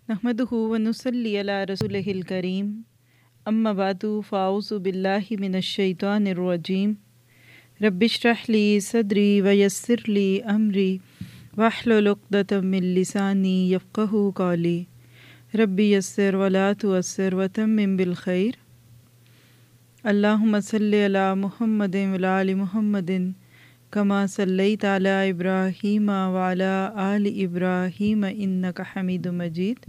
نحمدہ ونصلی علی رسولہ الکریم اما بعد فاعوذ باللہ من الشیطان الرجیم رب اشرح لی صدری ویسر لی امری واحلل عقدۃ من لسانی یفقہوا قولی رب یسر ولا تعسر وتمم بالخیر اللہم صلی علی محمد وعلی آل محمد کما صلیت علی ابراہیم وعلی آل ابراہیم انک حمید مجید۔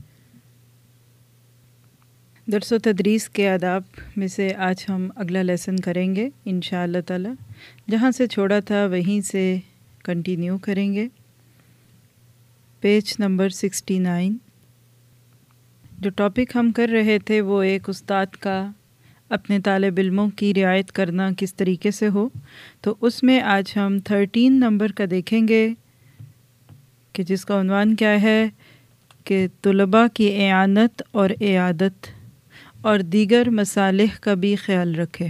درس و تدریس کے آداب میں سے آج ہم اگلا لیسن کریں گے انشاءاللہ تعالی۔ جہاں سے چھوڑا تھا وہیں سے کنٹینیو کریں گے۔ Page number 69۔ جو ٹاپک ہم کر رہے تھے وہ ایک استاد کا اپنے طالب علموں کی رعایت کرنا کس طریقے سے ہو، تو اس میں آج ہم 13 نمبر کا دیکھیں گے کہ جس کا عنوان کیا ہے کہ طلباء کی اعانت اور اعادت اور دیگر مصالح کا بھی خیال رکھے۔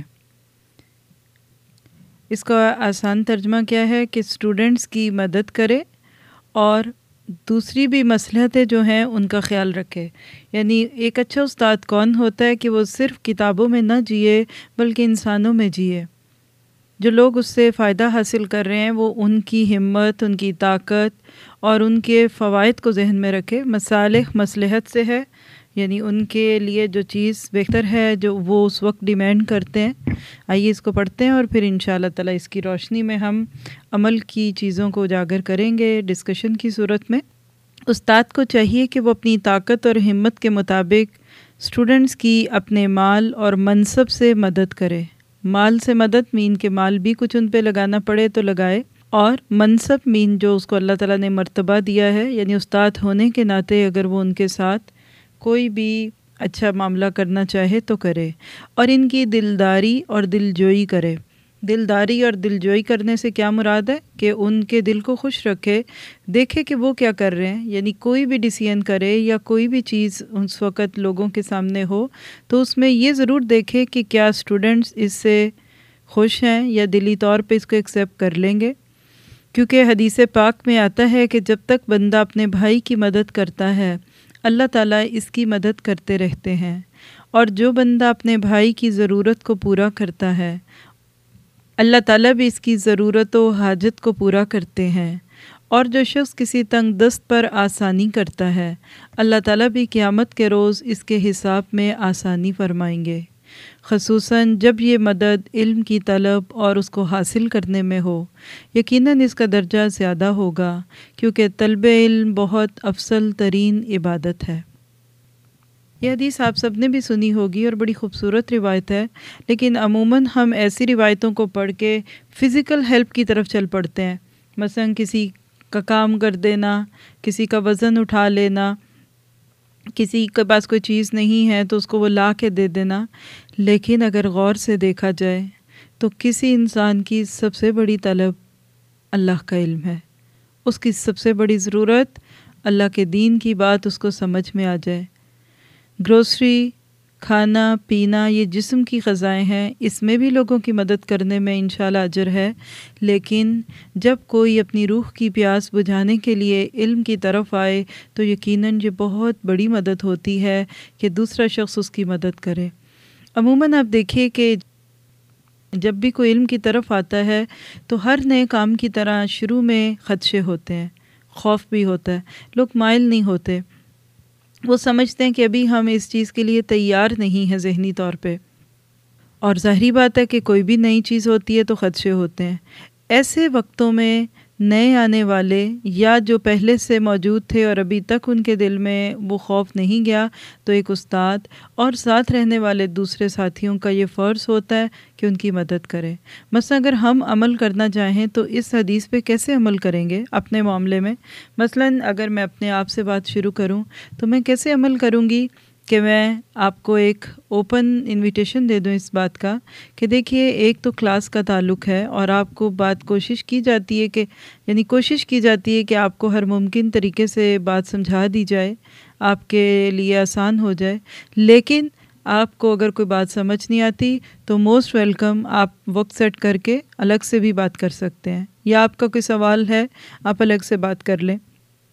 اس کا آسان ترجمہ کیا ہے کہ اسٹوڈنٹس کی مدد کرے اور دوسری بھی مصلحتیں جو ہیں ان کا خیال رکھے۔ یعنی ایک اچھا استاد کون ہوتا ہے کہ وہ صرف کتابوں میں نہ جیے بلکہ انسانوں میں جیے۔ جو لوگ اس سے فائدہ حاصل کر رہے ہیں وہ ان کی ہمت، ان کی طاقت اور ان کے فوائد کو ذہن میں رکھے۔ مصالح مصلحت سے ہے، یعنی ان کے لیے جو چیز بہتر ہے جو وہ اس وقت ڈیمانڈ کرتے ہیں۔ آئیے اس کو پڑھتے ہیں اور پھر انشاءاللہ تعالی اس کی روشنی میں ہم عمل کی چیزوں کو اجاگر کریں گے ڈسکشن کی صورت میں۔ استاد کو چاہیے کہ وہ اپنی طاقت اور ہمت کے مطابق اسٹوڈنٹس کی اپنے مال اور منصب سے مدد کرے۔ مال سے مدد مین کہ مال بھی کچھ ان پہ لگانا پڑے تو لگائے، اور منصب مین جو اس کو اللہ تعالیٰ نے مرتبہ دیا ہے، یعنی استاد ہونے کے ناطے اگر وہ ان کے ساتھ کوئی بھی اچھا معاملہ کرنا چاہے تو کرے، اور ان کی دلداری اور دلجوئی کرے۔ دلداری اور دلجوئی کرنے سے کیا مراد ہے کہ ان کے دل کو خوش رکھے، دیکھے کہ وہ کیا کر رہے ہیں۔ یعنی کوئی بھی ڈیسیژن کرے یا کوئی بھی چیز اس وقت لوگوں کے سامنے ہو تو اس میں یہ ضرور دیکھے کہ کیا اسٹوڈنٹس اس سے خوش ہیں یا دلی طور پہ اس کو ایکسیپٹ کر لیں گے۔ کیونکہ حدیث پاک میں آتا ہے کہ جب تک بندہ اپنے بھائی کی مدد کرتا ہے اللہ تعالیٰ اس کی مدد کرتے رہتے ہیں، اور جو بندہ اپنے بھائی کی ضرورت کو پورا کرتا ہے اللہ تعالیٰ بھی اس کی ضرورت و حاجت کو پورا کرتے ہیں، اور جو شخص کسی تنگ دست پر آسانی کرتا ہے اللہ تعالیٰ بھی قیامت کے روز اس کے حساب میں آسانی فرمائیں گے، خصوصاً جب یہ مدد علم کی طلب اور اس کو حاصل کرنے میں ہو۔ یقیناً اس کا درجہ زیادہ ہوگا کیونکہ طلب علم بہت افضل ترین عبادت ہے۔ یہ حدیث آپ سب نے بھی سنی ہوگی اور بڑی خوبصورت روایت ہے، لیکن عموماً ہم ایسی روایتوں کو پڑھ کے فزیکل ہیلپ کی طرف چل پڑتے ہیں۔ مثلاً کسی کا کام کر دینا، کسی کا وزن اٹھا لینا، کسی کے پاس کوئی چیز نہیں ہے تو اس کو وہ لا کے دے دینا۔ لیکن اگر غور سے دیکھا جائے تو کسی انسان کی سب سے بڑی طلب اللہ کا علم ہے، اس کی سب سے بڑی ضرورت اللہ کے دین کی بات اس کو سمجھ میں آ جائے۔ گروسری، کھانا پینا یہ جسم کی غذائیں ہیں، اس میں بھی لوگوں کی مدد کرنے میں انشاءاللہ اجر ہے، لیکن جب کوئی اپنی روح کی پیاس بجھانے کے لیے علم کی طرف آئے تو یقیناً یہ بہت بڑی مدد ہوتی ہے کہ دوسرا شخص اس کی مدد کرے۔ عموماً آپ دیکھیے کہ جب بھی کوئی علم کی طرف آتا ہے تو ہر نئے کام کی طرح شروع میں خدشے ہوتے ہیں، خوف بھی ہوتا ہے، لوگ مائل نہیں ہوتے، وہ سمجھتے ہیں کہ ابھی ہم اس چیز کے لیے تیار نہیں ہیں ذہنی طور پہ، اور ظاہری بات ہے کہ کوئی بھی نئی چیز ہوتی ہے تو خدشے ہوتے ہیں۔ ایسے وقتوں میں نئے آنے والے یا جو پہلے سے موجود تھے اور ابھی تک ان کے دل میں وہ خوف نہیں گیا تو ایک استاد اور ساتھ رہنے والے دوسرے ساتھیوں کا یہ فرض ہوتا ہے کہ ان کی مدد کرے۔ مثلا اگر ہم عمل کرنا چاہیں تو اس حدیث پہ کیسے عمل کریں گے اپنے معاملے میں؟ مثلا اگر میں اپنے آپ سے بات شروع کروں تو میں کیسے عمل کروں گی کہ میں آپ کو ایک اوپن انویٹیشن دے دوں اس بات کا کہ دیکھیے ایک تو کلاس کا تعلق ہے اور آپ کو بات کوشش کی جاتی ہے کہ کوشش کی جاتی ہے کہ آپ کو ہر ممکن طریقے سے بات سمجھا دی جائے، آپ کے لیے آسان ہو جائے، لیکن آپ کو اگر کوئی بات سمجھ نہیں آتی تو موسٹ ویلکم، آپ وقت سیٹ کر کے الگ سے بھی بات کر سکتے ہیں، یا آپ کا کوئی سوال ہے آپ الگ سے بات کر لیں۔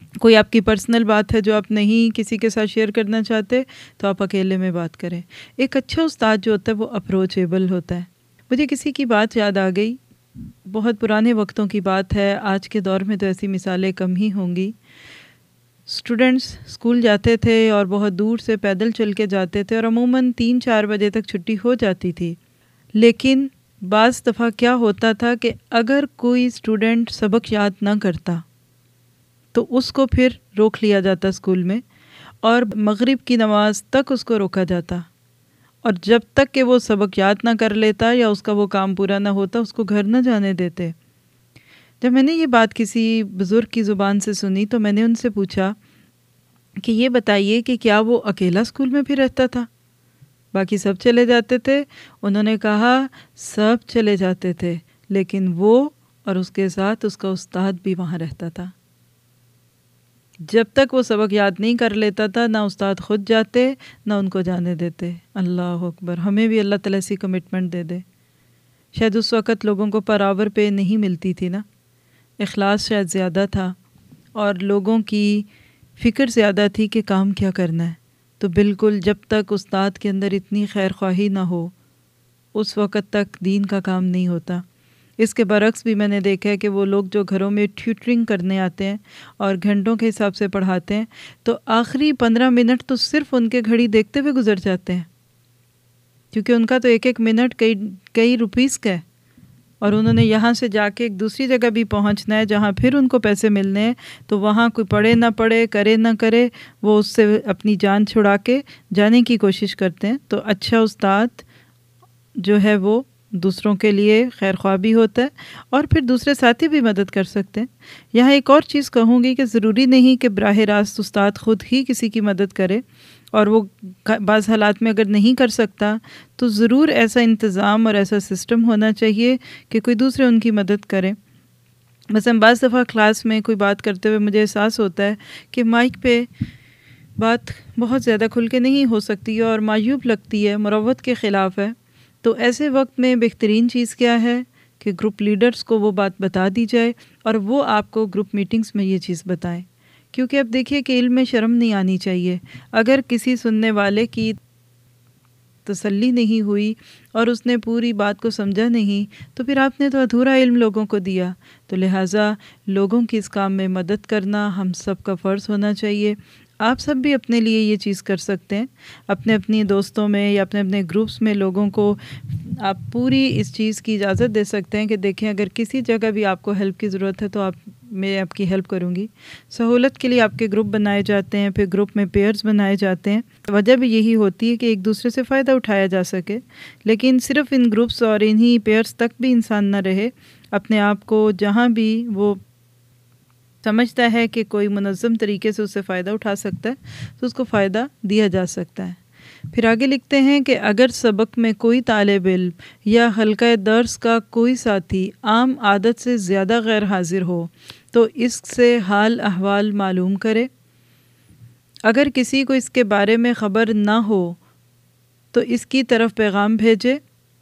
کوئی آپ کی پرسنل بات ہے جو آپ نہیں کسی کے ساتھ شیئر کرنا چاہتے تو آپ اکیلے میں بات کریں۔ ایک اچھا استاد جو ہوتا ہے وہ اپروچیبل ہوتا ہے۔ مجھے کسی کی بات یاد آ گئی، بہت پرانے وقتوں کی بات ہے، آج کے دور میں تو ایسی مثالیں کم ہی ہوں گی۔ اسٹوڈنٹس اسکول جاتے تھے اور بہت دور سے پیدل چل کے جاتے تھے اور عموماً 3-4 بجے تک چھٹی ہو جاتی تھی، لیکن بعض دفعہ کیا ہوتا تھا کہ اگر کوئی اسٹوڈنٹ سبق یاد نہ کرتا تو اس کو پھر روک لیا جاتا اسکول میں اور مغرب کی نماز تک اس کو روکا جاتا، اور جب تک کہ وہ سبق یاد نہ کر لیتا یا اس کا وہ کام پورا نہ ہوتا اس کو گھر نہ جانے دیتے۔ جب میں نے یہ بات کسی بزرگ کی زبان سے سنی تو میں نے ان سے پوچھا کہ یہ بتائیے کہ کیا وہ اکیلا اسکول میں پھر رہتا تھا؟ باقی سب چلے جاتے تھے؟ انہوں نے کہا سب چلے جاتے تھے، لیکن وہ اور اس کے ساتھ اس کا استاد بھی وہاں رہتا تھا۔ جب تک وہ سبق یاد نہیں کر لیتا تھا نہ استاد خود جاتے نہ ان کو جانے دیتے۔ اللہ اکبر، ہمیں بھی اللہ تعالیٰ ایسی کمٹمنٹ دے دے۔ شاید اس وقت لوگوں کو پر آور پہ نہیں ملتی تھی نا، اخلاص شاید زیادہ تھا اور لوگوں کی فکر زیادہ تھی کہ کام کیا کرنا ہے، تو بالکل جب تک استاد کے اندر اتنی خیر خواہی نہ ہو اس وقت تک دین کا کام نہیں ہوتا۔ اس کے برعکس بھی میں نے دیکھا ہے کہ وہ لوگ جو گھروں میں ٹیوٹرنگ کرنے آتے ہیں اور گھنٹوں کے حساب سے پڑھاتے ہیں تو آخری 15 منٹ تو صرف ان کے گھڑی دیکھتے ہوئے گزر جاتے ہیں، کیونکہ ان کا تو ایک ایک منٹ کئی روپیز کا ہے، اور انہوں نے یہاں سے جا کے ایک دوسری جگہ بھی پہنچنا ہے جہاں پھر ان کو پیسے ملنے ہیں، تو وہاں کوئی پڑھے نہ پڑھے، کرے نہ کرے، وہ اس سے اپنی جان چھڑا کے جانے کی کوشش کرتے ہیں۔ تو اچھا استاد جو ہے وہ دوسروں کے لیے خیر خواہ بھی ہوتا ہے اور پھر دوسرے ساتھی بھی مدد کر سکتے ہیں۔ یہاں ایک اور چیز کہوں گی کہ ضروری نہیں کہ براہ راست استاد خود ہی کسی کی مدد کرے، اور وہ بعض حالات میں اگر نہیں کر سکتا تو ضرور ایسا انتظام اور ایسا سسٹم ہونا چاہیے کہ کوئی دوسرے ان کی مدد کرے۔ مثلا بعض دفعہ کلاس میں کوئی بات کرتے ہوئے مجھے احساس ہوتا ہے کہ مائک پہ بات بہت زیادہ کھل کے نہیں ہو سکتی اور معیوب لگتی ہے، مروت کے خلاف ہے، تو ایسے وقت میں بہترین چیز کیا ہے کہ گروپ لیڈرز کو وہ بات بتا دی جائے اور وہ آپ کو گروپ میٹنگز میں یہ چیز بتائیں، کیونکہ اب دیکھیے کہ علم میں شرم نہیں آنی چاہیے۔ اگر کسی سننے والے کی تسلی نہیں ہوئی اور اس نے پوری بات کو سمجھا نہیں تو پھر آپ نے تو ادھورا علم لوگوں کو دیا، تو لہٰذا لوگوں کی اس کام میں مدد کرنا ہم سب کا فرض ہونا چاہیے۔ آپ سب بھی اپنے لیے یہ چیز کر سکتے ہیں، اپنے دوستوں میں یا اپنے گروپس میں لوگوں کو آپ پوری اس چیز کی اجازت دے سکتے ہیں کہ دیکھیں اگر کسی جگہ بھی آپ کو ہیلپ کی ضرورت ہے تو میں آپ کی ہیلپ کروں گی۔ سہولت کے لیے آپ کے گروپ بنائے جاتے ہیں، پھر گروپ میں پیئرز بنائے جاتے ہیں، وجہ بھی یہی ہوتی ہے کہ ایک دوسرے سے فائدہ اٹھایا جا سکے، لیکن صرف ان گروپس اور انہی پیئرز تک بھی انسان نہ رہے، اپنے آپ کو جہاں بھی وہ سمجھتا ہے کہ کوئی منظم طریقے سے اس سے فائدہ اٹھا سکتا ہے تو اس کو فائدہ دیا جا سکتا ہے۔ پھر آگے لکھتے ہیں کہ اگر سبق میں کوئی طالب علم یا حلقہ درس کا کوئی ساتھی عام عادت سے زیادہ غیر حاضر ہو تو اس سے حال احوال معلوم کرے۔ اگر کسی کو اس کے بارے میں خبر نہ ہو تو اس کی طرف پیغام بھیجے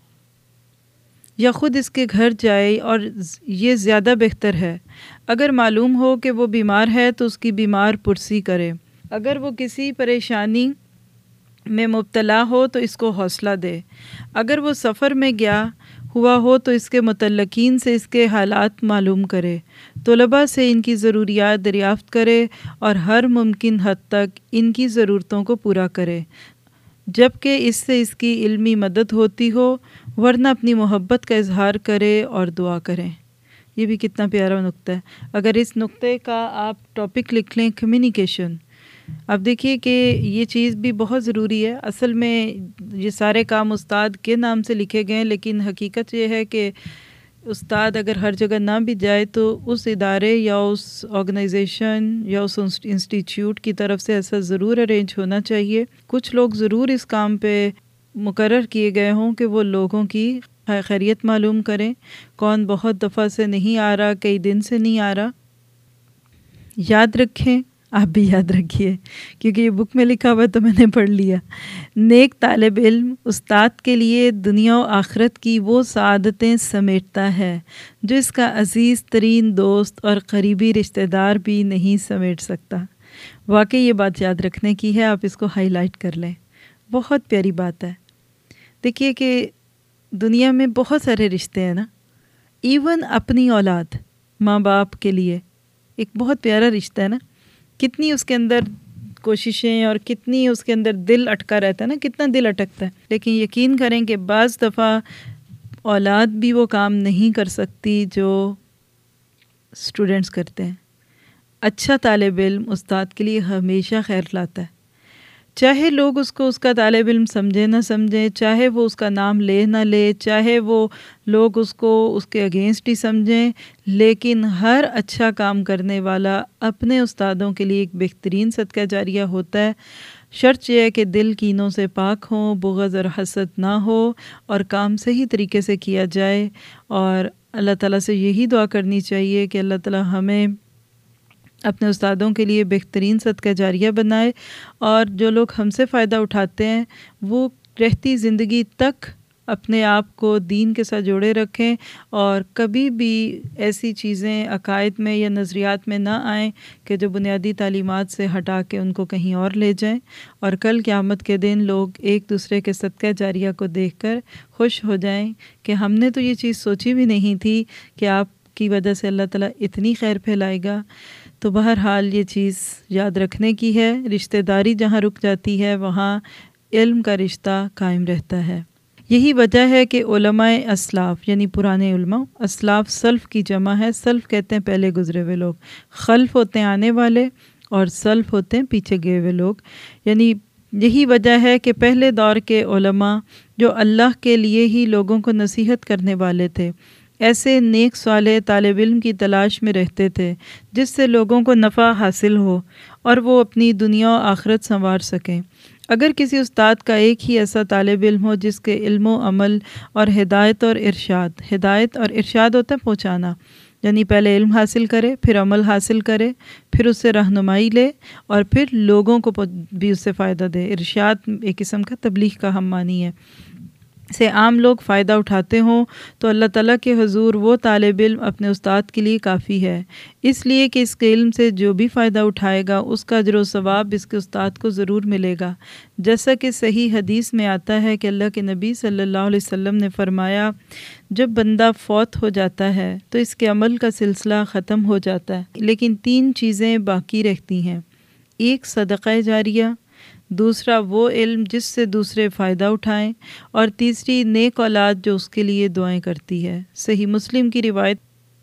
یا خود اس کے گھر جائے، اور یہ زیادہ بہتر ہے۔ اگر معلوم ہو کہ وہ بیمار ہے تو اس کی بیمار پرسی کرے۔ اگر وہ کسی پریشانی میں مبتلا ہو تو اس کو حوصلہ دے۔ اگر وہ سفر میں گیا ہوا ہو تو اس کے متعلقین سے اس کے حالات معلوم کرے، طلباء سے ان کی ضروریات دریافت کرے اور ہر ممکن حد تک ان کی ضرورتوں کو پورا کرے، جبکہ اس سے اس کی علمی مدد ہوتی ہو، ورنہ اپنی محبت کا اظہار کرے اور دعا کریں۔ یہ بھی کتنا پیارا نقطہ ہے۔ اگر اس نقطے کا آپ ٹاپک لکھ لیں کمیونیکیشن، اب دیکھیے کہ یہ چیز بھی بہت ضروری ہے۔ اصل میں یہ سارے کام استاد کے نام سے لکھے گئے ہیں، لیکن حقیقت یہ ہے کہ استاد اگر ہر جگہ نہ بھی جائے تو اس ادارے یا اس آرگنائزیشن یا اس انسٹیٹیوٹ کی طرف سے ایسا ضرور ارینج ہونا چاہیے۔ کچھ لوگ ضرور اس کام پہ مقرر کیے گئے ہوں کہ وہ لوگوں کی خیریت معلوم کریں، کون بہت دفعہ سے نہیں آ رہا، کئی دن سے نہیں آ رہا۔ یاد رکھیں آپ بھی یاد رکھیے، کیونکہ یہ بک میں لکھا ہوا تو میں نے پڑھ لیا۔ نیک طالب علم استاد کے لیے دنیا و آخرت کی وہ سعادتیں سمیٹتا ہے جو اس کا عزیز ترین دوست اور قریبی رشتہ دار بھی نہیں سمیٹ سکتا۔ واقعی یہ بات یاد رکھنے کی ہے، آپ اس کو ہائی لائٹ کر لیں، بہت پیاری بات ہے۔ دیکھیے کہ دنیا میں بہت سارے رشتے ہیں نا، ایون اپنی اولاد، ماں باپ کے لیے ایک بہت پیارا رشتہ ہے نا، کتنی اس کے اندر کوششیں اور کتنی اس کے اندر دل اٹکا رہتا ہے نا، کتنا دل اٹکتا ہے، لیکن یقین کریں کہ بعض دفعہ اولاد بھی وہ کام نہیں کر سکتی جو اسٹوڈنٹس کرتے ہیں۔ اچھا طالب علم استاد کے لیے ہمیشہ خیر لاتا ہے، چاہے لوگ اس کو اس کا طالب علم سمجھے نہ سمجھیں، چاہے وہ اس کا نام لے نہ لے، چاہے وہ لوگ اس کو اس کے اگینسٹ ہی سمجھیں، لیکن ہر اچھا کام کرنے والا اپنے استادوں کے لیے ایک بہترین صدقہ جاریہ ہوتا ہے۔ شرط یہ ہے کہ دل کینوں سے پاک ہوں، بغض اور حسد نہ ہو، اور کام صحیح طریقے سے کیا جائے، اور اللہ تعالیٰ سے یہی دعا کرنی چاہیے کہ اللہ تعالیٰ ہمیں اپنے استادوں کے لیے بہترین صدقہ جاریہ بنائے، اور جو لوگ ہم سے فائدہ اٹھاتے ہیں وہ رہتی زندگی تک اپنے آپ کو دین کے ساتھ جوڑے رکھیں، اور کبھی بھی ایسی چیزیں عقائد میں یا نظریات میں نہ آئیں کہ جو بنیادی تعلیمات سے ہٹا کے ان کو کہیں اور لے جائیں، اور کل قیامت کے دن لوگ ایک دوسرے کے صدقہ جاریہ کو دیکھ کر خوش ہو جائیں کہ ہم نے تو یہ چیز سوچی بھی نہیں تھی کہ آپ کی وجہ سے اللہ تعالیٰ اتنی خیر پھیلائے گا۔ تو بہرحال یہ چیز یاد رکھنے کی ہے، رشتہ داری جہاں رک جاتی ہے وہاں علم کا رشتہ قائم رہتا ہے۔ یہی وجہ ہے کہ علماء اسلاف یعنی پرانے علماء، اسلاف سلف کی جمع ہے، سلف کہتے ہیں پہلے گزرے ہوئے لوگ، خلف ہوتے ہیں آنے والے، اور سلف ہوتے ہیں پیچھے گئے ہوئے لوگ، یعنی یہی وجہ ہے کہ پہلے دور کے علماء جو اللہ کے لیے ہی لوگوں کو نصیحت کرنے والے تھے، ایسے نیک صالح طالب علم کی تلاش میں رہتے تھے جس سے لوگوں کو نفع حاصل ہو اور وہ اپنی دنیا و آخرت سنوار سکیں۔ اگر کسی استاد کا ایک ہی ایسا طالب علم ہو جس کے علم و عمل اور ہدایت اور ارشاد ہوتا ہے پہنچانا، یعنی پہلے علم حاصل کرے، پھر عمل حاصل کرے، پھر اس سے رہنمائی لے، اور پھر لوگوں کو بھی اس سے فائدہ دے۔ ارشاد ایک قسم کا تبلیغ کا ہم معنی ہے، سے عام لوگ فائدہ اٹھاتے ہوں تو اللہ تعالیٰ کے حضور وہ طالب علم اپنے استاد کے لیے کافی ہے، اس لیے کہ اس کے علم سے جو بھی فائدہ اٹھائے گا اس کا اجر و ثواب اس کے استاد کو ضرور ملے گا۔ جیسا کہ صحیح حدیث میں آتا ہے کہ اللہ کے نبی صلی اللہ علیہ وسلم نے فرمایا، جب بندہ فوت ہو جاتا ہے تو اس کے عمل کا سلسلہ ختم ہو جاتا ہے، لیکن 3 چیزیں باقی رہتی ہیں، ایک صدقہ جاریہ، دوسرا وہ علم جس سے دوسرے فائدہ اٹھائیں، اور تیسری نیک اولاد جو اس کے لیے دعائیں کرتی ہے۔ صحیح مسلم کی روایت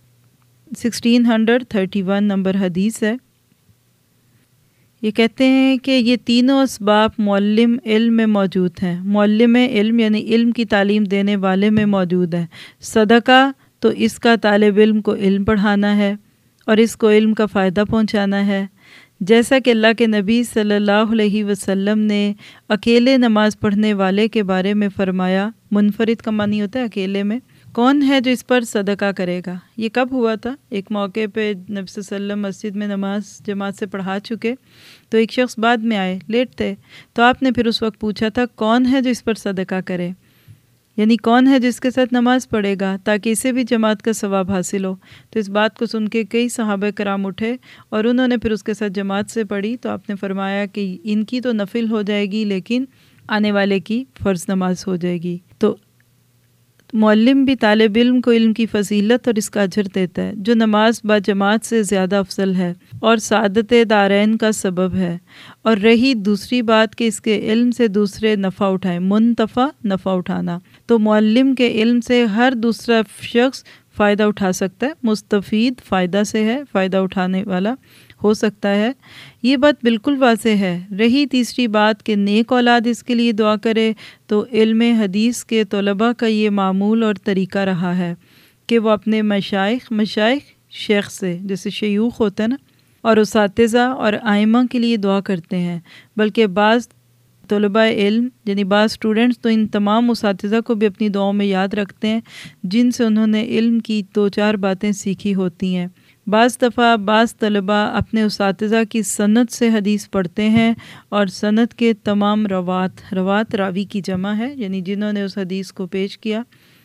1631 نمبر حدیث ہے۔ یہ کہتے ہیں کہ یہ تینوں اسباب معلم علم میں موجود ہیں، معلم علم یعنی علم کی تعلیم دینے والے میں موجود ہے۔ صدقہ تو اس کا طالب علم کو علم پڑھانا ہے اور اس کو علم کا فائدہ پہنچانا ہے، جیسا کہ اللہ کے نبی صلی اللہ علیہ وسلم نے اکیلے نماز پڑھنے والے کے بارے میں فرمایا، منفرد کا معنی ہوتا ہے اکیلے میں، کون ہے جو اس پر صدقہ کرے گا؟ یہ کب ہوا تھا؟ ایک موقع پہ نبی صلی اللہ علیہ وسلم مسجد میں نماز جماعت سے پڑھا چکے، تو ایک شخص بعد میں آئے، لیٹ تھے، تو آپ نے پھر اس وقت پوچھا تھا کون ہے جو اس پر صدقہ کرے، یعنی کون ہے جس کے ساتھ نماز پڑھے گا تاکہ اسے بھی جماعت کا ثواب حاصل ہو۔ تو اس بات کو سن کے کئی صحابہ کرام اٹھے اور انہوں نے پھر اس کے ساتھ جماعت سے پڑھی، تو آپ نے فرمایا کہ ان کی تو نفل ہو جائے گی لیکن آنے والے کی فرض نماز ہو جائے گی۔ تو معلم بھی طالب علم کو علم کی فضیلت اور اس کا اجر دیتا ہے، جو نماز با جماعت سے زیادہ افضل ہے اور سعادت دارین کا سبب ہے۔ اور رہی دوسری بات کہ اس کے علم سے دوسرے نفع اٹھائیں، منتفع نفع اٹھانا، تو معلم کے علم سے ہر دوسرا شخص فائدہ اٹھا سکتا ہے، مستفید فائدہ سے ہے، فائدہ اٹھانے والا ہو سکتا ہے، یہ بات بالکل واضح ہے۔ رہی تیسری بات کہ نیک اولاد اس کے لیے دعا کرے، تو علم حدیث کے طلباء کا یہ معمول اور طریقہ رہا ہے کہ وہ اپنے مشائخ شیخ سے، جیسے شیوخ ہوتا ہے نا، اور اساتذہ اور ائمہ کے لیے دعا کرتے ہیں، بلکہ بعض طلباء علم یعنی بعض اسٹوڈنٹس تو ان تمام اساتذہ کو بھی اپنی دعاؤں میں یاد رکھتے ہیں جن سے انہوں نے علم کی 2-4 باتیں سیکھی ہوتی ہیں۔ بعض دفعہ بعض طلباء اپنے اساتذہ کی سند سے حدیث پڑھتے ہیں اور سند کے تمام روات راوی کی جمع ہے، یعنی جنہوں نے اس حدیث کو پیش کیا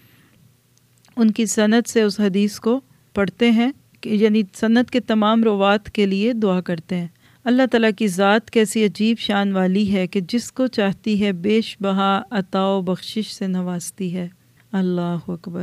ان کی سند سے اس حدیث کو پڑھتے ہیں، یعنی سند کے تمام روات کے لیے دعا کرتے ہیں۔ اللہ تعالیٰ کی ذات کیسی عجیب شان والی ہے کہ جس کو چاہتی ہے بیش بہا عطا و بخشش سے نوازتی ہے۔ اللہ اکبر۔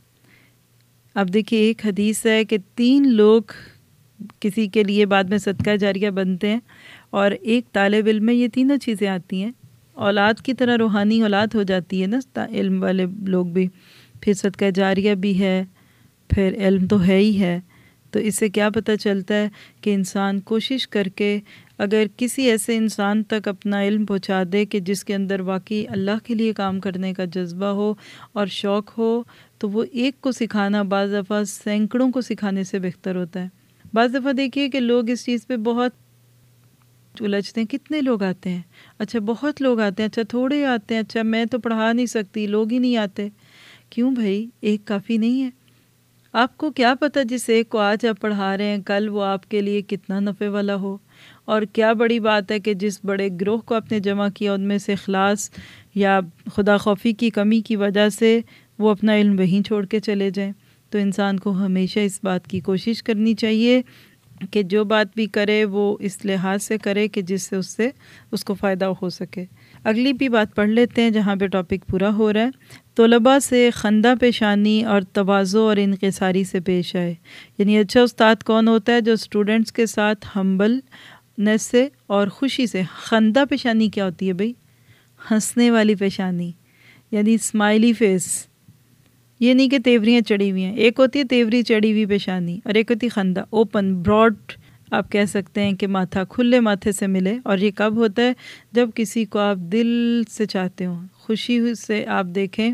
اب دیکھیے ایک حدیث ہے کہ 3 لوگ کسی کے لیے بعد میں صدقہ جاریہ بنتے ہیں، اور ایک طالب علم میں یہ تینوں چیزیں آتی ہیں، اولاد کی طرح روحانی اولاد ہو جاتی ہے نا علم والے لوگ بھی، پھر صدقہ جاریہ بھی ہے، پھر علم تو ہے ہی ہے۔ تو اس سے کیا پتہ چلتا ہے کہ انسان کوشش کر کے اگر کسی ایسے انسان تک اپنا علم پہنچا دے کہ جس کے اندر واقعی اللہ کے لیے کام کرنے کا جذبہ ہو اور شوق ہو، تو وہ ایک کو سکھانا بعض دفعہ سینکڑوں کو سکھانے سے بہتر ہوتا ہے۔ بعض دفعہ دیکھیے کہ لوگ اس چیز پہ بہت الجھتے ہیں، کتنے لوگ آتے ہیں، اچھا بہت لوگ آتے ہیں، اچھا تھوڑے آتے ہیں، اچھا میں تو پڑھا نہیں سکتی، لوگ ہی نہیں آتے۔ کیوں بھائی، ایک کافی نہیں ہے؟ آپ کو کیا پتہ جس ایک کو آج آپ پڑھا رہے ہیں کل وہ آپ کے لیے کتنا نفع والا ہو، اور کیا بڑی بات ہے کہ جس بڑے گروہ کو آپ نے جمع کیا ان میں سے اخلاص یا خدا خوفی کی کمی کی وجہ سے وہ اپنا علم وہیں چھوڑ کے چلے جائیں۔ تو انسان کو ہمیشہ اس بات کی کوشش کرنی چاہیے کہ جو بات بھی کرے وہ اس لحاظ سے کرے کہ جس سے اس کو فائدہ ہو سکے۔ اگلی بھی بات پڑھ لیتے ہیں جہاں پہ ٹاپک پورا ہو رہا ہے۔ طلباء سے خندہ پیشانی اور تواضع اور انکساری سے پیش آئے، یعنی اچھا استاد کون ہوتا ہے؟ جو اسٹوڈنٹس کے ساتھ ہمبلنس سے اور خوشی سے۔ خندہ پیشانی کیا ہوتی ہے بھائی؟ ہنسنے والی پیشانی، یعنی اسمائلی فیس۔ یہ نہیں کہ تیوریاں چڑھی ہوئی ہیں، ایک ہوتی ہے تیوری چڑھی ہوئی پیشانی اور ایک ہوتی خندہ، اوپن براڈ، آپ کہہ سکتے ہیں کہ ماتھا کھلے ماتھے سے ملے۔ اور یہ کب ہوتا ہے؟ جب کسی کو آپ دل سے چاہتے ہوں، خوشی سے آپ دیکھیں،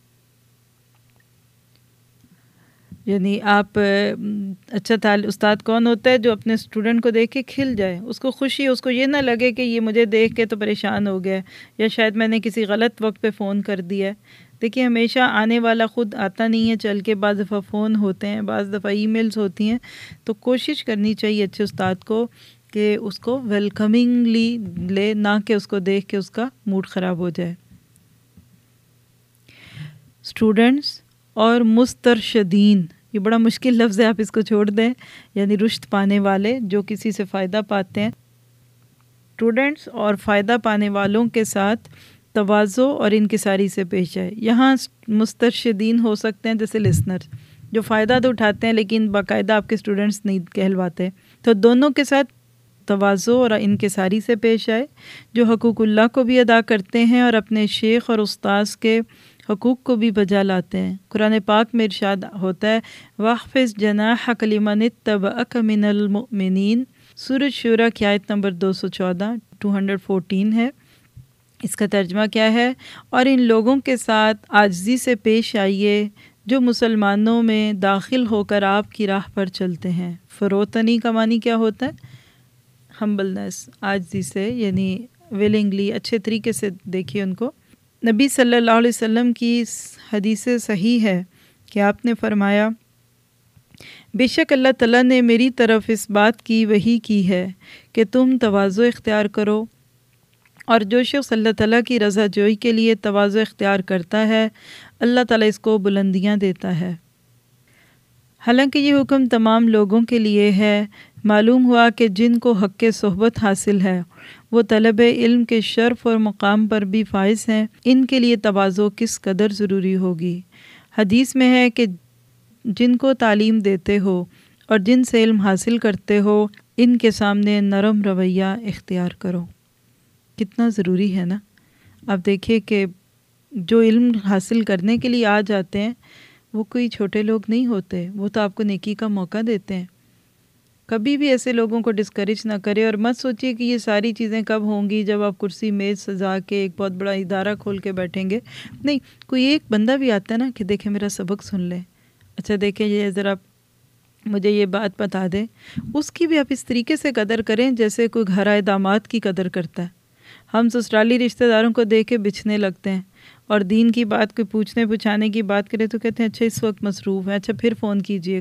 یعنی آپ اچھا استاد کون ہوتا ہے؟ جو اپنے اسٹوڈنٹ کو دیکھ کے کھل جائے، اس کو خوشی، اس کو یہ نہ لگے کہ یہ مجھے دیکھ کے تو پریشان ہو گیا یا شاید میں نے کسی غلط وقت پہ فون کر دیا ہے۔ دیکھیے ہمیشہ آنے والا خود آتا نہیں ہے چل کے، بعض دفعہ فون ہوتے ہیں، بعض دفعہ ای میلز ہوتی ہیں، تو کوشش کرنی چاہیے اچھے استاد کو کہ اس کو ویلکمنگلی لے، نہ کہ اس کو دیکھ کے اس کا موڈ خراب ہو جائے۔ اسٹوڈنٹس اور مسترشدین، یہ بڑا مشکل لفظ ہے، آپ اس کو چھوڑ دیں، یعنی رشد پانے والے جو کسی سے فائدہ پاتے ہیں۔ اسٹوڈنٹس اور فائدہ پانے والوں کے ساتھ تواضع اور انکساری سے پیش آئے۔ یہاں مسترشدین ہو سکتے ہیں جیسے لسنر، جو فائدہ تو اٹھاتے ہیں لیکن باقاعدہ آپ کے اسٹوڈنٹس نہیں کہلواتے، تو دونوں کے ساتھ تواضع اور انکساری سے پیش آئے، جو حقوق اللہ کو بھی ادا کرتے ہیں اور اپنے شیخ اور استاذ کے حقوق کو بھی بجا لاتے ہیں۔ قرآن پاک میں ارشاد ہوتا ہے وَاخْفِضْ جَنَاحَكَ لِمَنِ اتَّبَعَكَ مِنَ الْمُؤْمِنِينَ، سورۃ شورى کی آیت نمبر 214 ہے۔ اس کا ترجمہ کیا ہے؟ اور ان لوگوں کے ساتھ عاجزی سے پیش آئیے جو مسلمانوں میں داخل ہو کر آپ کی راہ پر چلتے ہیں۔ فروتنی کا معنی کیا ہوتا ہے؟ ہمبلنس، عاجزی سے، یعنی ویلنگلی، اچھے طریقے سے دیکھیے ان کو۔ نبی صلی اللہ علیہ وسلم کی حدیث صحیح ہے کہ آپ نے فرمایا بے شک اللہ تعالیٰ نے میری طرف اس بات کی وحی کی ہے کہ تم تواضع اختیار کرو، اور جو شخص اللہ تعالیٰ کی رضا جوئی کے لیے تواضع اختیار کرتا ہے اللہ تعالیٰ اس کو بلندیاں دیتا ہے۔ حالانکہ یہ حکم تمام لوگوں کے لیے ہے، معلوم ہوا کہ جن کو حق صحبت حاصل ہے وہ طلب علم کے شرف اور مقام پر بھی فائز ہیں، ان کے لیے تواضع کس قدر ضروری ہوگی۔ حدیث میں ہے کہ جن کو تعلیم دیتے ہو اور جن سے علم حاصل کرتے ہو ان کے سامنے نرم رویہ اختیار کرو۔ کتنا ضروری ہے نا۔ اب دیکھیے کہ جو علم حاصل کرنے کے لیے آ جاتے ہیں وہ کوئی چھوٹے لوگ نہیں ہوتے، وہ تو آپ کو نیکی کا موقع دیتے ہیں۔ کبھی بھی ایسے لوگوں کو ڈسکریج نہ کرے، اور مت سوچئے کہ یہ ساری چیزیں کب ہوں گی جب آپ کرسی میز سجا کے ایک بہت بڑا ادارہ کھول کے بیٹھیں گے۔ نہیں، کوئی ایک بندہ بھی آتا ہے نا کہ دیکھیں میرا سبق سن لیں، اچھا دیکھیں یہ ذرا مجھے یہ بات بتا دیں، اس کی بھی آپ اس طریقے سے قدر کریں جیسے کوئی گھر آئے داماد کی قدر کرتا ہے۔ ہم سسرالی رشتہ داروں کو دیکھ کے بچھنے لگتے ہیں، اور دین کی بات کوئی پوچھنے پوچھانے کی بات کرے تو کہتے ہیں اچھا اس وقت مصروف ہے، اچھا پھر فون کیجئے گا۔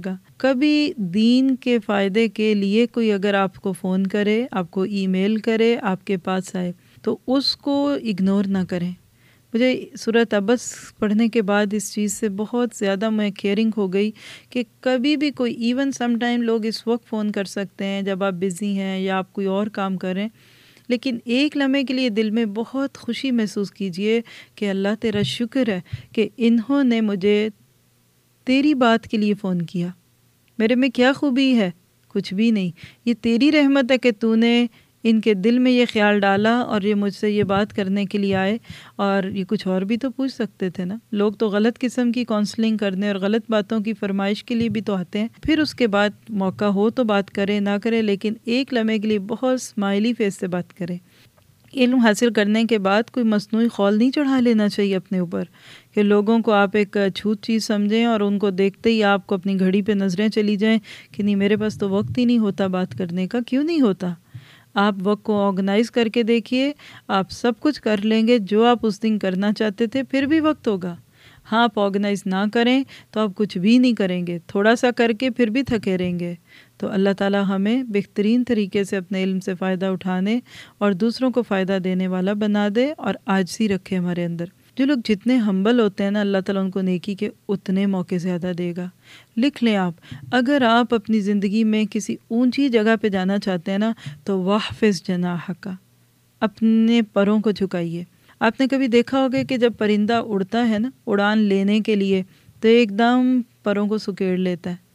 کبھی دین کے فائدے کے لیے کوئی اگر آپ کو فون کرے، آپ کو ای میل کرے، آپ کے پاس آئے تو اس کو اگنور نہ کریں۔ مجھے سورۃ عبس پڑھنے کے بعد اس چیز سے بہت زیادہ میں کیئرنگ ہو گئی کہ کبھی بھی کوئی ایون سم ٹائم لوگ اس وقت فون کر سکتے ہیں جب آپ بزی ہیں یا آپ کوئی اور کام کریں، لیکن ایک لمحے کے لیے دل میں بہت خوشی محسوس کیجئے کہ اللہ تیرا شکر ہے کہ انہوں نے مجھے تیری بات کے لیے فون کیا۔ میرے میں کیا خوبی ہے؟ کچھ بھی نہیں، یہ تیری رحمت ہے کہ تو نے ان کے دل میں یہ خیال ڈالا اور یہ مجھ سے یہ بات کرنے کے لیے آئے، اور یہ کچھ اور بھی تو پوچھ سکتے تھے نا۔ لوگ تو غلط قسم کی کاؤنسلنگ کرنے اور غلط باتوں کی فرمائش کے لیے بھی تو آتے ہیں، پھر اس کے بعد موقع ہو تو بات کرے نہ کرے، لیکن ایک لمحے کے لیے بہت اسمائلی فیس سے بات کرے۔ علم حاصل کرنے کے بعد کوئی مصنوعی خول نہیں چڑھا لینا چاہیے اپنے اوپر کہ لوگوں کو آپ ایک چھوت چیز سمجھیں اور ان کو دیکھتے ہی آپ کو اپنی گھڑی پہ نظریں چلی جائیں کہ نہیں میرے پاس تو وقت ہی نہیں ہوتا بات کرنے کا۔ کیوں نہیں ہوتا؟ آپ وقت کو آرگنائز کر کے دیکھیے، آپ سب کچھ کر لیں گے جو آپ اس دن کرنا چاہتے تھے، پھر بھی وقت ہوگا۔ ہاں آپ آرگنائز نہ کریں تو آپ کچھ بھی نہیں کریں گے، تھوڑا سا کر کے پھر بھی تھکے رہیں گے۔ تو اللہ تعالیٰ ہمیں بہترین طریقے سے اپنے علم سے فائدہ اٹھانے اور دوسروں کو فائدہ دینے والا بنا دے اور عاجزی رکھے ہمارے اندر۔ جو لوگ جتنے ہمبل ہوتے ہیں نا، اللہ تعالیٰ ان کو نیکی کے اتنے موقع زیادہ دے گا۔ لکھ لیں آپ، اگر آپ اپنی زندگی میں کسی اونچی جگہ پہ جانا چاہتے ہیں نا تو واحفظ جناحک، اپنے پروں کو جھکائیے۔ آپ نے کبھی دیکھا ہوگا کہ جب پرندہ اڑتا ہے نا اڑان لینے کے لیے تو ایک دم پروں کو سکیڑ لیتا ہے،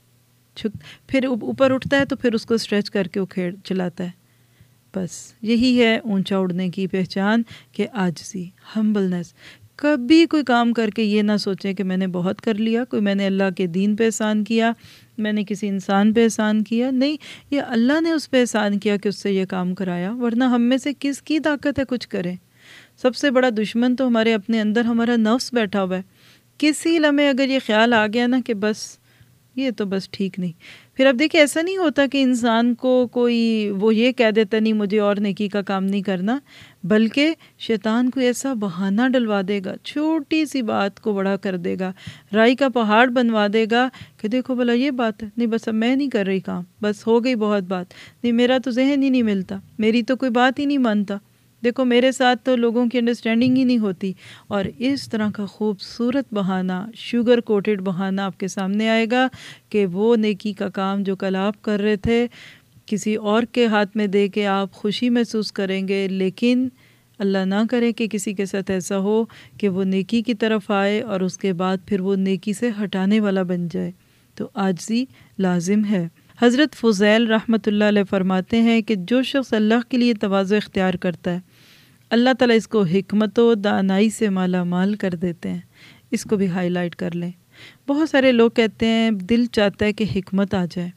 پھر اوپر اٹھتا ہے تو پھر اس کو اسٹریچ کر کے اکھیڑ چلاتا ہے۔ بس یہی ہے اونچا اڑنے کی پہچان کہ عاجزی، ہمبلنس۔ کبھی کوئی کام کر کے یہ نہ سوچیں کہ میں نے بہت کر لیا، کوئی میں نے اللہ کے دین پہ احسان کیا، میں نے کسی انسان پہ احسان کیا۔ نہیں، یہ اللہ نے اس پہ احسان کیا کہ اس سے یہ کام کرایا، ورنہ ہم میں سے کس کی طاقت ہے کچھ کریں؟ سب سے بڑا دشمن تو ہمارے اپنے اندر ہمارا نفس بیٹھا ہوا ہے۔ کسی لمحے اگر یہ خیال آ گیا نا کہ بس یہ تو بس ٹھیک نہیں، پھر اب دیکھیں ایسا نہیں ہوتا کہ انسان کو کوئی وہ یہ کہہ دیتا نہیں مجھے اور نیکی کا کام نہیں کرنا، بلکہ شیطان کو ایسا بہانہ ڈلوا دے گا، چھوٹی سی بات کو بڑا کر دے گا، رائی کا پہاڑ بنوا دے گا کہ دیکھو بھلا یہ بات ہے، نہیں بس اب میں نہیں کر رہی کام، بس ہو گئی بہت بات، نہیں میرا تو ذہن ہی نہیں ملتا، میری تو کوئی بات ہی نہیں مانتا، دیکھو میرے ساتھ تو لوگوں کی انڈرسٹینڈنگ ہی نہیں ہوتی۔ اور اس طرح کا خوبصورت بہانہ، شوگر کوٹڈ بہانہ آپ کے سامنے آئے گا کہ وہ نیکی کا کام جو کل آپ کر رہے تھے کسی اور کے ہاتھ میں دے کے آپ خوشی محسوس کریں گے، لیکن اللہ نہ کرے کہ کسی کے ساتھ ایسا ہو کہ وہ نیکی کی طرف آئے اور اس کے بعد پھر وہ نیکی سے ہٹانے والا بن جائے۔ تو عاجزی لازم ہے۔ حضرت فضیل رحمۃ اللہ علیہ فرماتے ہیں کہ جو شخص اللہ کے لیے تواضع اختیار کرتا ہے اللہ تعالیٰ اس کو حکمت و دانائی سے مالا مال کر دیتے ہیں۔ اس کو بھی ہائی لائٹ کر لیں۔ بہت سارے لوگ کہتے ہیں دل چاہتا ہے کہ حکمت آ جائے،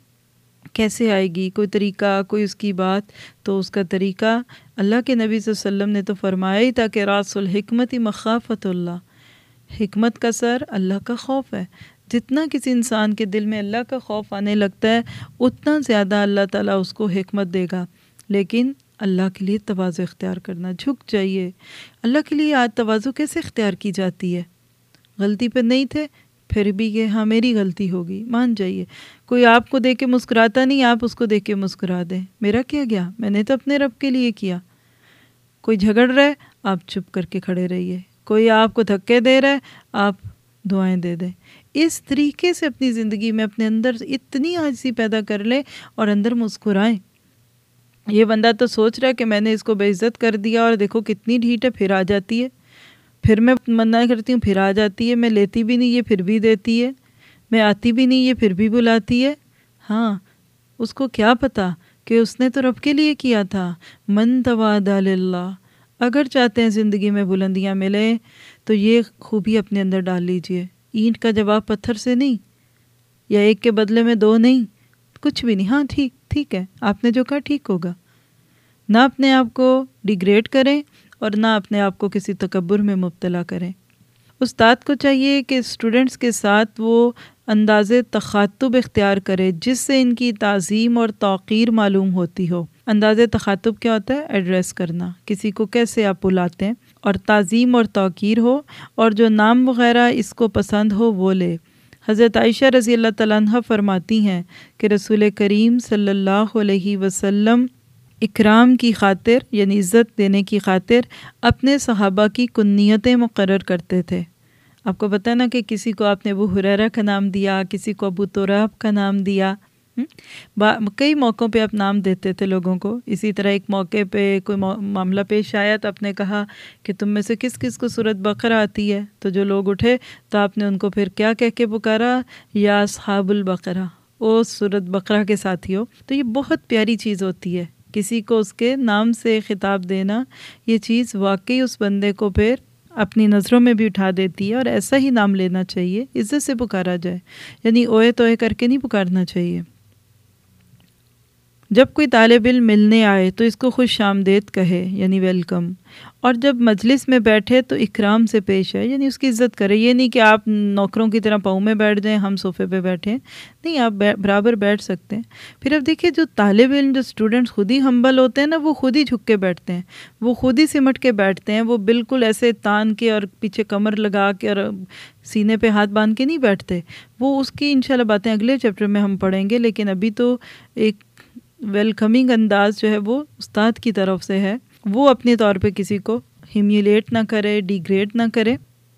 کیسے آئے گی؟ کوئی طریقہ، کوئی اس کی بات؟ تو اس کا طریقہ اللہ کے نبی صلی اللہ علیہ وسلم نے تو فرمایا ہی تھا کہ راس الحکمت مخافت اللہ، حکمت کا سر اللہ کا خوف ہے۔ جتنا کسی انسان کے دل میں اللہ کا خوف آنے لگتا ہے اتنا زیادہ اللہ تعالیٰ اس کو حکمت دے گا۔ لیکن اللہ کے لیے تواضع اختیار کرنا، جھک جائیے۔ اللہ کے لیے آج تواضع کیسے اختیار کی جاتی ہے؟ غلطی پہ نہیں تھے پھر بھی کہ ہاں میری غلطی ہوگی، مان جائیے۔ کوئی آپ کو دیکھ کے مسکراتا نہیں، آپ اس کو دیکھ کے مسکرا دیں، میرا کیا گیا، میں نے تو اپنے رب کے لیے کیا۔ کوئی جھگڑ رہا ہے آپ چپ کر کے کھڑے رہیے، کوئی آپ کو دھکے دے رہا ہے آپ دعائیں دے دیں۔ اس طریقے سے اپنی زندگی میں اپنے اندر اتنی عاجزی پیدا کر لیں اور اندر مسکرائیں۔ یہ بندہ تو سوچ رہا ہے کہ میں نے اس کو بے عزت کر دیا اور دیکھو کتنی ڈھیٹ ہے، پھر آ جاتی ہے، پھر میں منع کرتی ہوں پھر آ جاتی ہے، میں لیتی بھی نہیں یہ پھر بھی دیتی ہے، میں آتی بھی نہیں یہ پھر بھی بلاتی ہے۔ ہاں اس کو کیا پتا کہ اس نے تو رب کے لیے کیا تھا۔ من تواضع للہ، اگر چاہتے ہیں زندگی میں بلندیاں ملیں تو یہ خوبی اپنے اندر ڈال لیجئے۔ اینٹ کا جواب پتھر سے نہیں، یا ایک کے بدلے میں دو نہیں، کچھ بھی نہیں، ہاں ٹھیک ہے، آپ نے جو کہا ٹھیک ہوگا۔ نہ اپنے آپ کو ڈیگریڈ کریں اور نہ اپنے آپ کو کسی تکبر میں مبتلا کریں۔ استاد کو چاہیے کہ اسٹوڈنٹس کے ساتھ وہ انداز تخاطب اختیار کرے جس سے ان کی تعظیم اور توقیر معلوم ہوتی ہو۔ انداز تخاطب کیا ہوتا ہے؟ ایڈریس کرنا، کسی کو کیسے آپ بلاتے ہیں، اور تعظیم اور توقیر ہو، اور جو نام وغیرہ اس کو پسند ہو وہ لے۔ حضرت عائشہ رضی اللہ تعالیٰ عنہ فرماتی ہیں کہ رسول کریم صلی اللہ علیہ وسلم اکرام کی خاطر یعنی عزت دینے کی خاطر اپنے صحابہ کی کنیتیں مقرر کرتے تھے۔ آپ کو پتہ نا کہ کسی کو آپ نے ابو ہریرہ کا نام دیا، کسی کو ابو تراب کا نام دیا، کئی موقعوں پہ آپ نام دیتے تھے لوگوں کو۔ اسی طرح ایک موقع پہ کوئی معاملہ پیش آیا تو آپ نے کہا کہ تم میں سے کس کس کو سورۃ بقرہ آتی ہے، تو جو لوگ اٹھے تو آپ نے ان کو پھر کیا کہہ کے پکارا؟ یا اصحاب البقرہ، او سورۃ بقرہ کے ساتھیوں۔ تو یہ بہت پیاری چیز ہوتی ہے، کسی کو اس کے نام سے خطاب دینا، یہ چیز واقعی اس بندے کو پھر اپنی نظروں میں بھی اٹھا دیتی ہے، اور ایسا ہی نام لینا چاہیے، عزت سے پکارا جائے، یعنی اوئے توئے کر کے نہیں پکارنا چاہیے۔ جب کوئی طالب علم ملنے آئے تو اس کو خوش آمدید کہے یعنی ویلکم، اور جب مجلس میں بیٹھے تو اکرام سے پیش آئے یعنی اس کی عزت کرے۔ یہ نہیں کہ آپ نوکروں کی طرح پاؤں میں بیٹھ جائیں، ہم صوفے پہ بیٹھیں، نہیں، آپ برابر بیٹھ سکتے ہیں۔ پھر اب دیکھیے جو طالب علم، جو اسٹوڈنٹس خود ہی ہمبل ہوتے ہیں نا، وہ خود ہی جھک کے بیٹھتے ہیں، وہ خود ہی سمٹ کے بیٹھتے ہیں، وہ بالکل ایسے تان کے اور پیچھے کمر لگا کے اور سینے پہ ہاتھ باندھ کے نہیں بیٹھتے۔ وہ اس کی انشاءاللہ باتیں اگلے چیپٹر میں ہم پڑھیں گے، لیکن ابھی تو ایک ویلکمنگ انداز جو ہے وہ استاد کی طرف سے ہے، وہ اپنے طور پہ کسی کو ہیمیولیٹ نہ کرے، ڈیگریڈ نہ کرے۔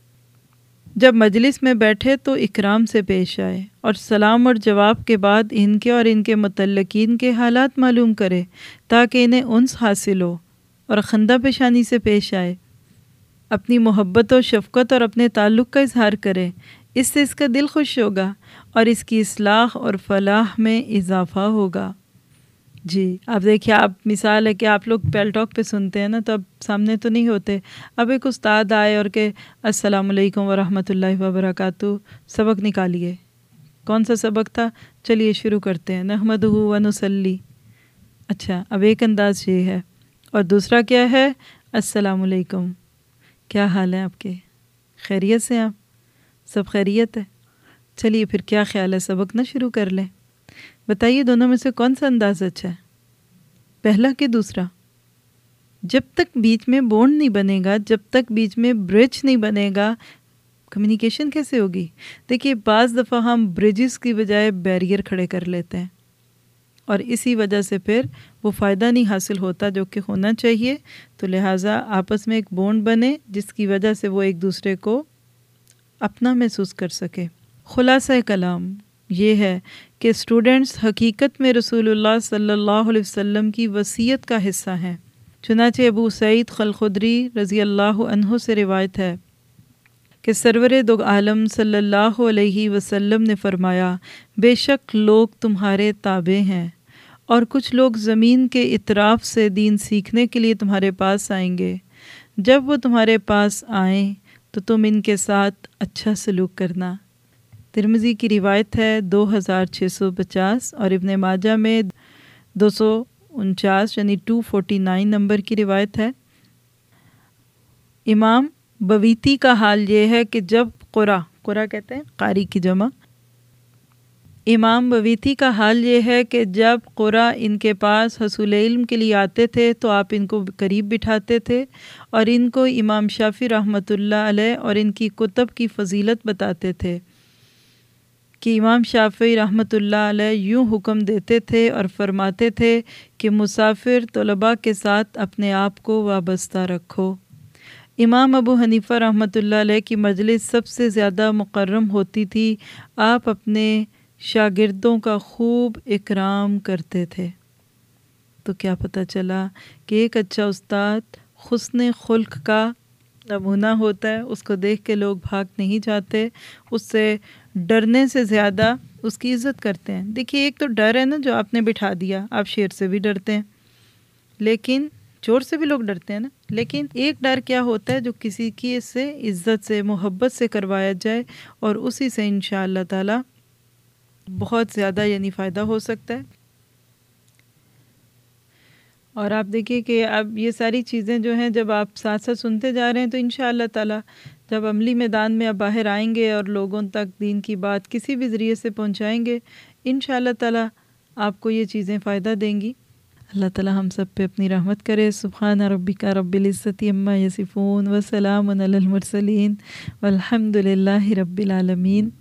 جب مجلس میں بیٹھے تو اکرام سے پیش آئے اور سلام اور جواب کے بعد ان کے اور ان کے متعلقین کے حالات معلوم کرے تاکہ انہیں انس حاصل ہو، اور خندہ پیشانی سے پیش آئے، اپنی محبت و شفقت اور اپنے تعلق کا اظہار کرے۔ اس سے اس کا دل خوش ہوگا اور اس کی اصلاح اور فلاح میں اضافہ ہوگا۔ جی آپ دیکھیے، آپ مثال ہے کہ آپ لوگ پیل ٹاک پہ سنتے ہیں نا، تو اب سامنے تو نہیں ہوتے۔ اب ایک استاد آئے اور کہ السلام علیکم ورحمۃ اللہ وبرکاتہ، سبق نکالیے۔ کون سا سبق تھا؟ چلیے شروع کرتے ہیں، نحمدہ و نصلی۔ اچھا، اب ایک انداز یہ ہے، اور دوسرا کیا ہے؟ السلام علیکم، کیا حال ہے آپ کے؟ خیریت سے آپ؟ سب خیریت ہے؟ چلیے پھر کیا خیال ہے، سبق نہ شروع کر لیں؟ بتائیے دونوں میں سے کون سا انداز اچھا ہے، پہلا کہ دوسرا؟ جب تک بیچ میں بونڈ نہیں بنے گا، جب تک بیچ میں برج نہیں بنے گا، کمیونیکیشن کیسے ہوگی؟ دیکھیے بعض دفعہ ہم برجز کی بجائے بیریئر کھڑے کر لیتے ہیں، اور اسی وجہ سے پھر وہ فائدہ نہیں حاصل ہوتا جو کہ ہونا چاہیے۔ تو لہٰذا آپس میں ایک بونڈ بنے جس کی وجہ سے وہ ایک دوسرے کو اپنا محسوس کر سکے۔ خلاصہ کلام یہ ہے کہ اسٹوڈنٹس حقیقت میں رسول اللہ صلی اللہ علیہ وسلم کی وصیت کا حصہ ہیں۔ چنانچہ ابو سعید خلخدری رضی اللہ عنہ سے روایت ہے کہ سرور دو عالم صلی اللہ علیہ وسلم نے فرمایا، بے شک لوگ تمہارے تابع ہیں، اور کچھ لوگ زمین کے اطراف سے دین سیکھنے کے لیے تمہارے پاس آئیں گے۔ جب وہ تمہارے پاس آئیں تو تم ان کے ساتھ اچھا سلوک کرنا۔ ترمذی کی روایت ہے 2650، اور ابن ماجہ میں 249 یعنی 249 نمبر کی روایت ہے۔ امام بویتی کا حال یہ ہے کہ جب قرا کہتے ہیں قاری کی جمع، امام بویتی کا حال یہ ہے کہ جب قرا ان کے پاس حصول علم کے لیے آتے تھے تو آپ ان کو قریب بٹھاتے تھے اور ان کو امام شافعی رحمۃ اللہ علیہ اور ان کی کتب کی فضیلت بتاتے تھے کہ امام شافعی رحمۃ اللہ علیہ یوں حکم دیتے تھے اور فرماتے تھے کہ مسافر طلباء کے ساتھ اپنے آپ کو وابستہ رکھو۔ امام ابو حنیفہ رحمۃ اللہ علیہ کی مجلس سب سے زیادہ مکرم ہوتی تھی، آپ اپنے شاگردوں کا خوب اکرام کرتے تھے۔ تو کیا پتہ چلا کہ ایک اچھا استاد حسن خلق کا نمونہ ہوتا ہے، اس کو دیکھ کے لوگ بھاگ نہیں جاتے، اس سے ڈرنے سے زیادہ اس کی عزت کرتے ہیں۔ دیکھیے ایک تو ڈر ہے نا جو آپ نے بٹھا دیا، آپ شیر سے بھی ڈرتے ہیں، لیکن چور سے بھی لوگ ڈرتے ہیں نا، لیکن ایک ڈر کیا ہوتا ہے جو کسی کی اس سے عزت سے محبت سے کروایا جائے، اور اسی سے انشاءاللہ تعالی بہت زیادہ یعنی فائدہ ہو سکتا ہے۔ اور آپ دیکھیے کہ اب یہ ساری چیزیں جو ہیں جب آپ ساتھ ساتھ سنتے جا رہے ہیں تو انشاءاللہ تعالی جب عملی میدان میں اب باہر آئیں گے اور لوگوں تک دین کی بات کسی بھی ذریعے سے پہنچائیں گے، انشاءاللہ تعالی آپ کو یہ چیزیں فائدہ دیں گی۔ اللہ تعالی ہم سب پہ اپنی رحمت کرے۔ سبحان ربک رب العزت عما یصفون وسلام علی المرسلین والحمد للہ رب العالمین۔